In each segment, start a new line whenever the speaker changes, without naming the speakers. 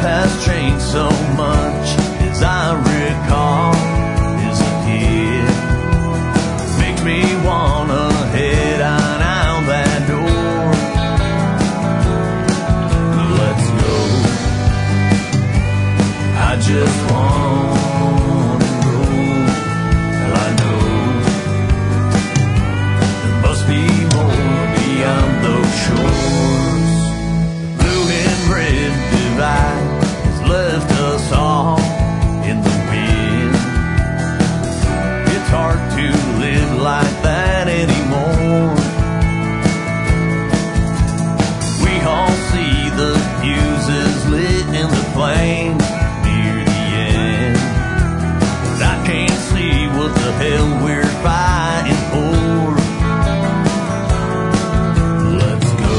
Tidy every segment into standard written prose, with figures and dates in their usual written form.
has changed so much as I recall as a kid. Makes me wanna head on out that door. Let's go. I just wanna go. Well, I know there must be more beyond those shores. Blue and red divide has left us all in the wind. It's hard to live like that anymore. We all see the fuses lit in the flames near the end, but I can't see what the hell we're fighting for. Let's go.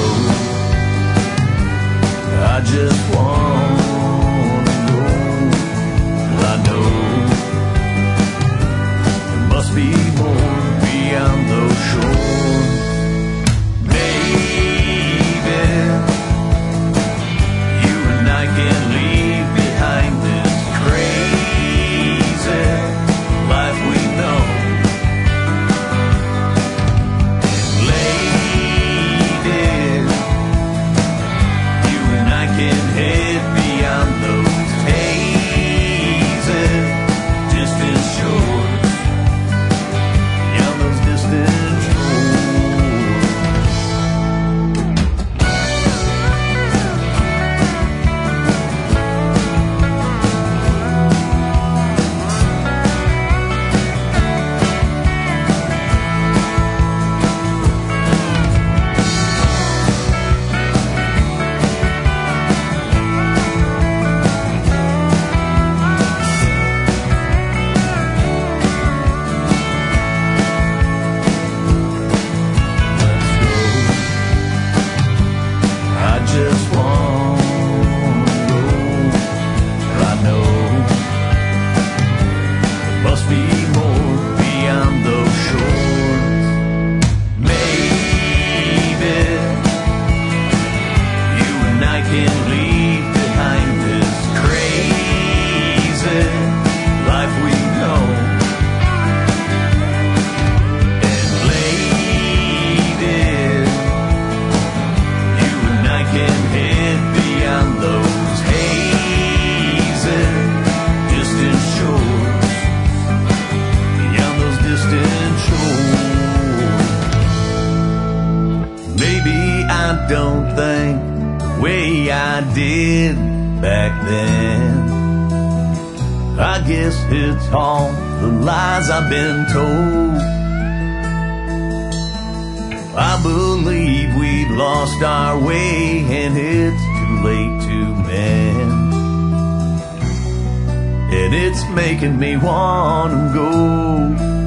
I just wanna go. I know there must be more beyond those shores. Maybe you and I can leave behind this crazy life we know. Lady, you and I can head beyond those hazy distant shores. Beyond those distant shores. I just wanna go. I know there must be more beyond those shores. Maybe you and I can leave behind this crazy life we know. And lady, you and I can head beyond those hazy distant shores. Beyond those distant shores. Maybe I don't think the way I did back then. I guess it's all the lies I've been told. I believe we've lost our way and it's too late to mend. And it's making me wanna go.